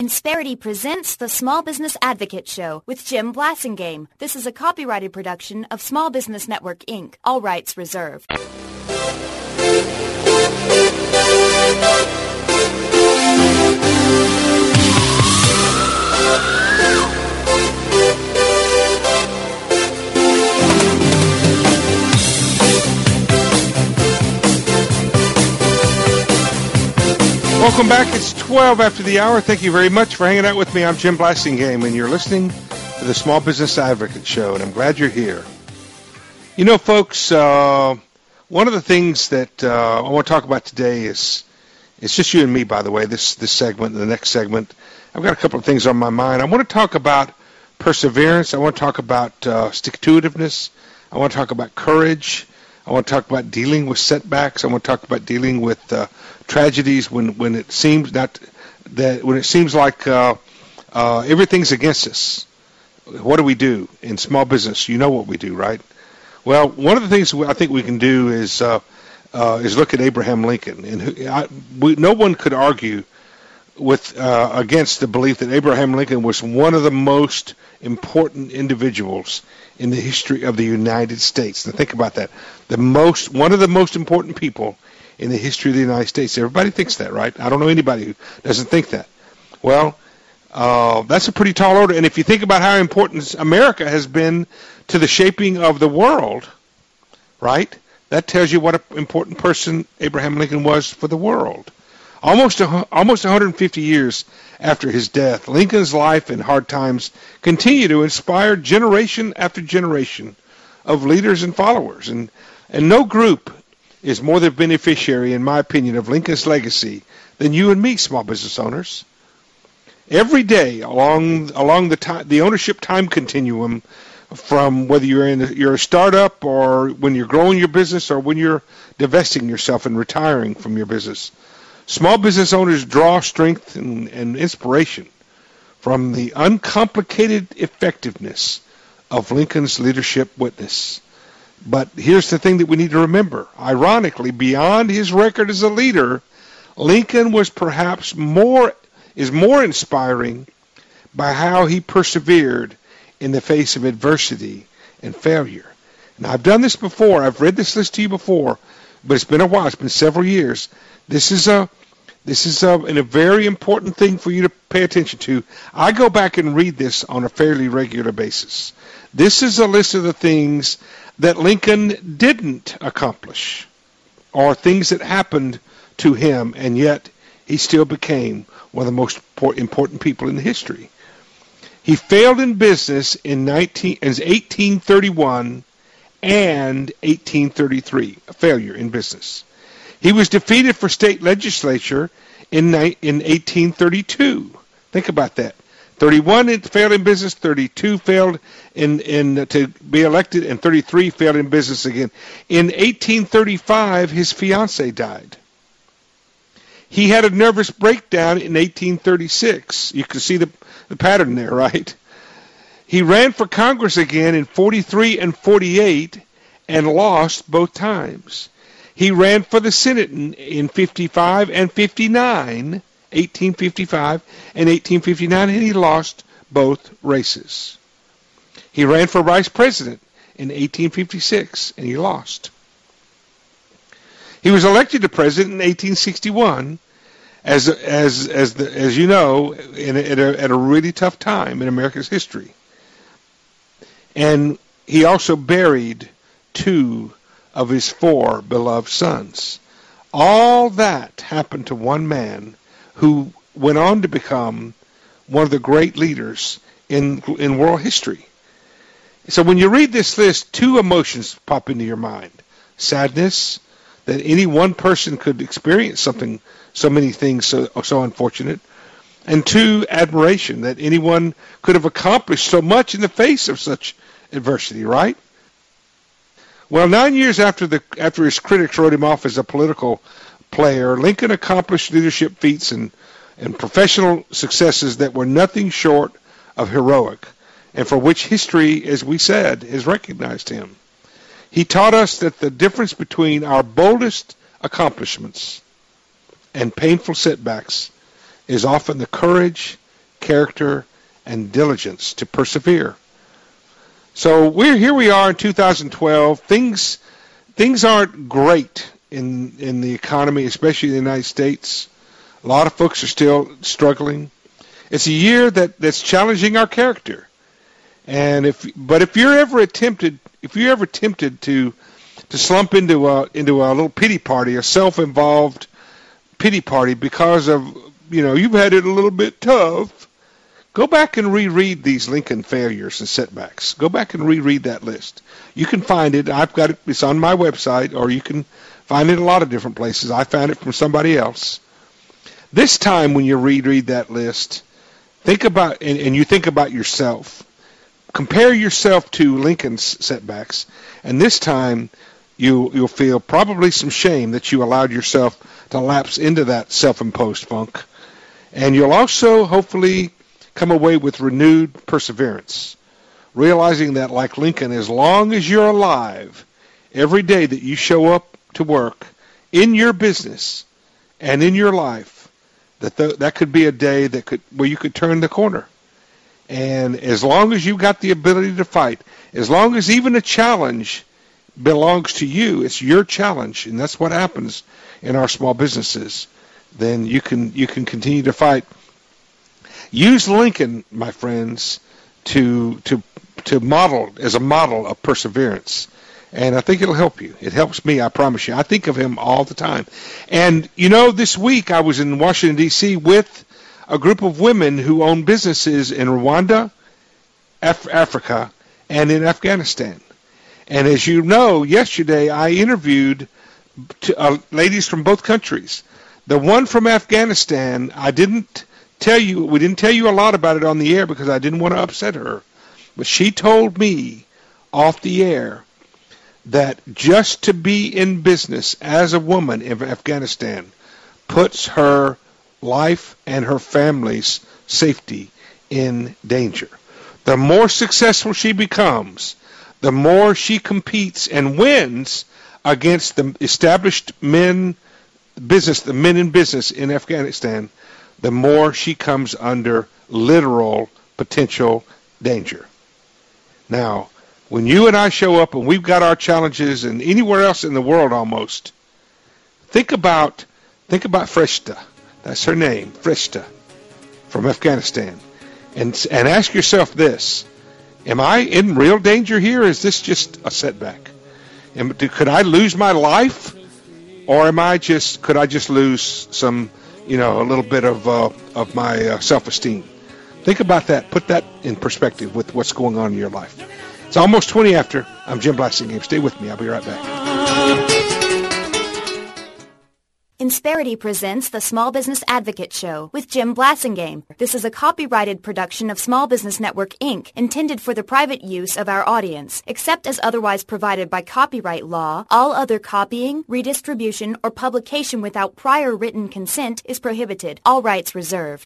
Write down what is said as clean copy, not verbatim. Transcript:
Insperity presents the Small Business Advocate Show with Jim Blasingame. This is a copyrighted production of Small Business Network, Inc. All rights reserved. Welcome back. It's 12 after the hour. Thank you very much for hanging out with me. I'm Jim Blasingame, and you're listening to the Small Business Advocate Show, and I'm glad you're here. You know, folks, one of the things that I want to talk about today is, it's just you and me, by the way, this segment and the next segment. I've got a couple of things on my mind. I want to talk about perseverance. I want to talk about stick-to-itiveness. I want to talk about courage. I want to talk about dealing with setbacks. I want to talk about dealing with tragedies when it seems like everything's against us. What do we do in small business? You know what we do, right? Well, one of the things I think we can do is look at Abraham Lincoln, and no one could argue with against the belief that Abraham Lincoln was one of the most important individuals in the history of the United States. Now think about that. One of the most important people in the history of the United States. Everybody thinks that, right? I don't know anybody who doesn't think that. Well, that's a pretty tall order. And if you think about how important America has been to the shaping of the world, right? That tells you what an important person Abraham Lincoln was for the world. Almost 150 years after his death, Lincoln's life and hard times continue to inspire generation after generation of leaders and followers. And no group is more the beneficiary, in my opinion, of Lincoln's legacy than you and me, small business owners. Every day along the ownership time continuum, from whether you're a startup or when you're growing your business or when you're divesting yourself and retiring from your business, small business owners draw strength and inspiration from the uncomplicated effectiveness of Lincoln's leadership witness. But here's the thing that we need to remember. Ironically, beyond his record as a leader, Lincoln was perhaps more inspiring by how he persevered in the face of adversity and failure. Now, I've done this before. I've read this list to you before, but it's been a while. It's been several years. This is a very important thing for you to pay attention to. I go back and read this on a fairly regular basis. This is a list of the things that Lincoln didn't accomplish, or things that happened to him, and yet he still became one of the most important people in history. He failed in business in 1831 and 1833, a failure in business. He was defeated for state legislature in 1832. Think about that. 31 it failed in business, 32 failed to be elected, and 33 failed in business again. In 1835, his fiancée died. He had a nervous breakdown in 1836. You can see the pattern there, right? He ran for Congress again in 43 and 48 and lost both times. He ran for the Senate in 55 and 59, 1855 and 1859, and he lost both races. He ran for vice president in 1856, and he lost. He was elected to president in 1861, as you know, at a really tough time in America's history. And he also buried 2 of his 4 beloved sons. All that happened to one man who went on to become one of the great leaders in world history. So when you read this list, 2 emotions pop into your mind. Sadness, that any one person could experience so many things so unfortunate. And 2, admiration, that anyone could have accomplished so much in the face of such adversity, right? Well, 9 years after his critics wrote him off as a political player, Lincoln accomplished leadership feats and professional successes that were nothing short of heroic, and for which history, as we said, has recognized him. He taught us that the difference between our boldest accomplishments and painful setbacks is often the courage character, and diligence to persevere. So here we are in 2012. Things aren't great in the economy, especially in the United States. A lot of folks are still struggling. It's a year that's challenging our character. And if you're ever tempted to slump into a little pity party, a self-involved pity party because of, you've had it a little bit tough, go back and reread these Lincoln failures and setbacks. Go back and reread that list. You can find it. I've got it. It's on my website, or you can find it a lot of different places. I found it from somebody else. This time when you reread that list, think about, and you think about yourself. Compare yourself to Lincoln's setbacks, and this time you'll feel probably some shame that you allowed yourself to lapse into that self-imposed funk. And you'll also hopefully come away with renewed perseverance, realizing that, like Lincoln, as long as you're alive, every day that you show up to work in your business and in your life, that could be a day where you could turn the corner. And as long as you've got the ability to fight, as long as even a challenge belongs to you, it's your challenge, and that's what happens in our small businesses, then you can continue to fight. Use Lincoln, my friends, to model as a model of perseverance. And I think it'll help you. It helps me, I promise you. I think of him all the time. And, this week I was in Washington, D.C. with a group of women who own businesses in Rwanda, Africa, and in Afghanistan. And as you know, yesterday I interviewed ladies from both countries. The one from Afghanistan, we didn't tell you a lot about it on the air because I didn't want to upset her. But she told me off the air that just to be in business as a woman in Afghanistan puts her life and her family's safety in danger. The more successful she becomes, the more she competes and wins against the established men in business in Afghanistan, the more she comes under literal potential danger. Now, when you and I show up and we've got our challenges and anywhere else in the world almost, think about Freshta. That's her name, Freshta, from Afghanistan. And ask yourself this: am I in real danger here, or is this just a setback? Could I lose my life, or could I just lose some, a little bit of my self-esteem? Think about that. Put that in perspective with what's going on in your life. It's almost 20 after. I'm Jim Blasingame. Stay with me. I'll be right back. Insperity presents the Small Business Advocate Show with Jim Blasingame. This is a copyrighted production of Small Business Network, Inc., intended for the private use of our audience. Except as otherwise provided by copyright law, all other copying, redistribution, or publication without prior written consent is prohibited. All rights reserved.